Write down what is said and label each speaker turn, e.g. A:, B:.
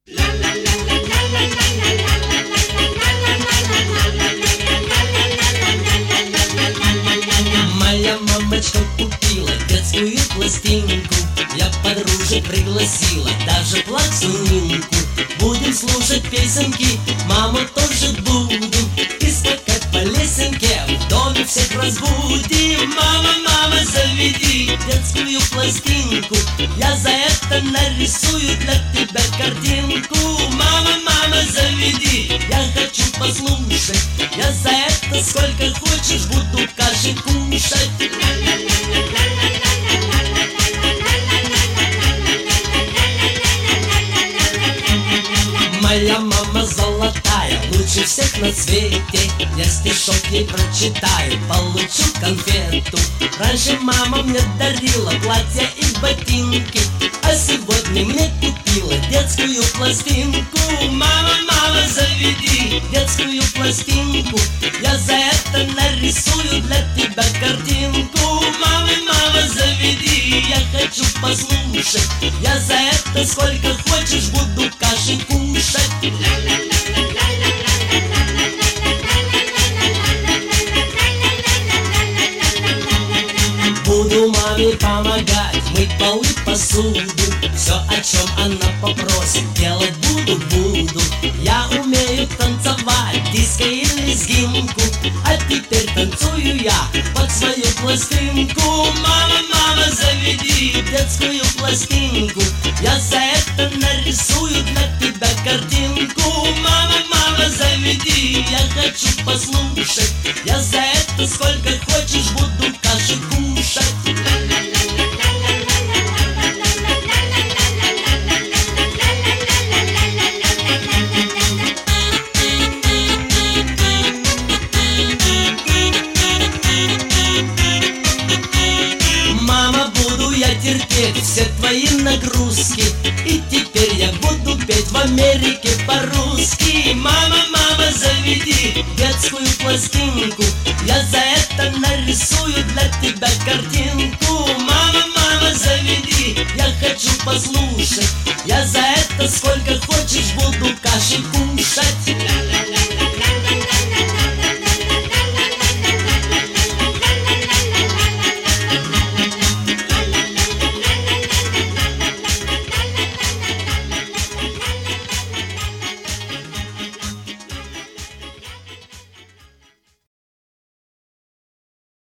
A: Моя мамочка купила детскую пластинку, я подружек пригласила, даже плаксунинку. Будем слушать песенки, маму тоже будем, и скакать по лесенке, в доме всех разбудим. Мама, мама, заведи детскую пластинку, я за это нарисую для тебя картинку. Мама, мама, заведи, я хочу послушать, я за это сколько хочешь буду каши кушать. Моя мама золотая, лучше всех на свете. Я стишок ей прочитаю, получу конфету. Раньше мама мне дарила платья и ботинки, а сегодня мне купила детскую пластинку. Мама, мама, заведи детскую пластинку, я за это нарисую для тебя картинку. Мама, мама, заведи, я хочу послушать, я за это сколько хочешь буду каши кушать. Буду маме помогать, мыть полы, посуду, все, о чем она попросит, делать буду. Я умею танцевать диско и лезгинку, а теперь танцую я под свою пластинку. Мама, мама, заведи детскую пластинку, я за это нарисую для тебя картинку. Мама, мама, заведи, я хочу послушать, я за это сколько хочешь буду каши кушать. Мама, буду я терпеть все твои нагрузки, и теперь я буду петь в Америке по-русски. Мама, мама, заведи детскую пластинку, я за это нарисую для тебя картинку. Мама, мама, заведи, я хочу послушать,